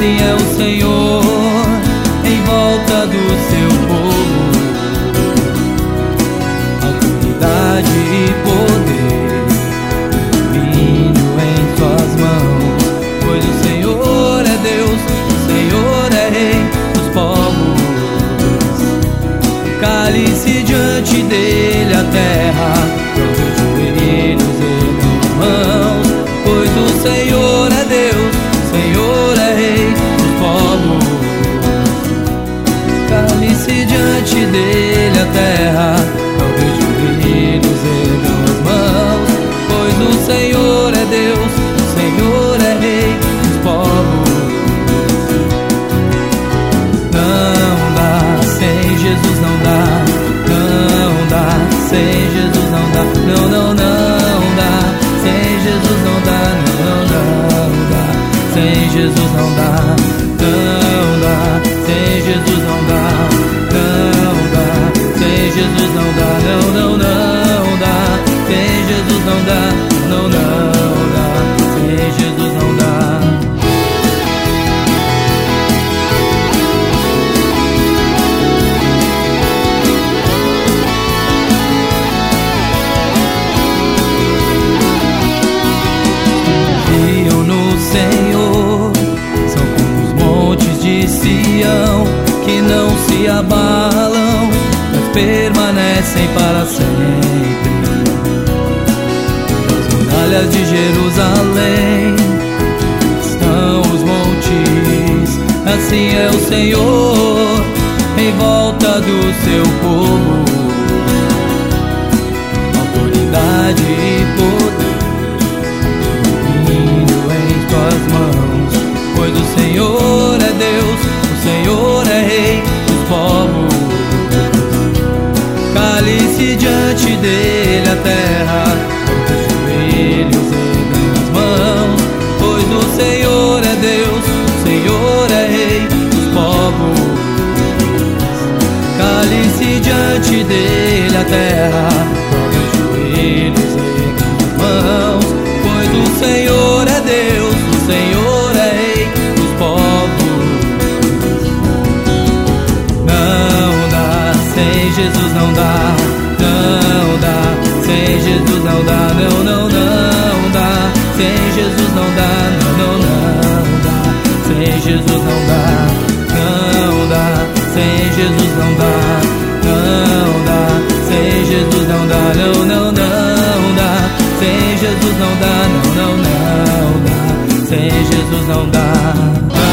Assim é o Senhor em volta do seu povo, autoridade e poder vindo em suas mãos. Pois o Senhor é Deus, o Senhor é Rei dos povos. Cale-se diante dele a terra, dobre os joelhos e as mãos. Pois o Senhor é Deus, o Senhor é Rei dos povos. Cale-se diante dele a terra, dobre os joelhos e as mãos. Pois o Senhor é Deus, o Senhor é Rei dos povos. Não dá, sem Jesus não dá. Não dá, sem Jesus não dá. Não, não, não dá, sem Jesus não dá. Não, não dá, sem Jesus não dá. Não dá, sem Jesus não dá. Não dá, sem Jesus não dá. Não, não, não dá, sem Jesus não dá. Não, não dá, sem Jesus não dá. No Senhor são como os montes de Sião, que não se abalam, mas permanecem para sempre. Nas muralhas de Jerusalém estão os montes. Assim é o Senhor em volta do seu povo, autoridade e poder em tuas mãos. Pois o Senhor é Deus, o Senhor é Rei dos povos. Cale-se diante dele a terra, dobre os joelhos e as mãos. Pois o Senhor é Deus, o Senhor é Rei dos povos. Cale-se diante dele a terra, dobre os joelhos e as mãos. Pois o Senhor é Deus, o Senhor é Rei dos povos. Não dá, sem Jesus não dá. Não dá, sem Jesus não dá. Não, não, não dá, sem Jesus não dá. Não, não, não dá, sem Jesus não dá. Não dá, sem Jesus não dá. Não dá, sem Jesus não dá. Não, não, não dá, sem Jesus não dá. Não, não, não dá, sem Jesus não dá.